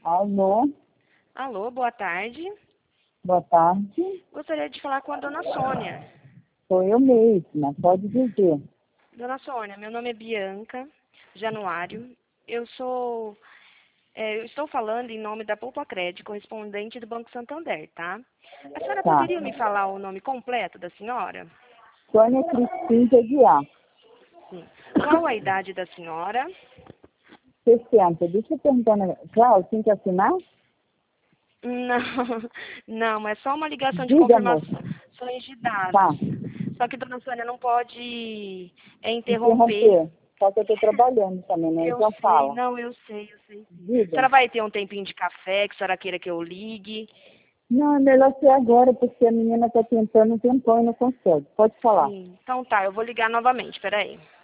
Alô, Alô, boa tarde. boa tarde. Gostaria de falar com a dona Sônia. Sou eu mesma, pode dizer. Dona Sônia, meu nome é Bianca Januário. Eu estou falando em nome da Poupa Crédito, correspondente do Banco Santander, tá? A senhora Tá. poderia me falar o nome completo da senhora? Sônia Cristina de Aguiar. Sim. Qual a idade da senhora? 60. Deixa eu perguntar, Cláudio, tem que assinar? Não, não, é só uma ligação de Diga, moça. confirmações de Tá, dados. Só que dona Sônia não pode interromper. interromper. Só que eu estou trabalhando também, né? Eu Então sei, fala. não, eu sei sim. A Diga. senhora vai ter um tempinho de café, que a senhora queira que eu ligue? Não, é melhor ser agora, porque a menina está tentando um tempão e não consegue. Pode falar. Sim. Então tá, eu vou ligar novamente, peraí.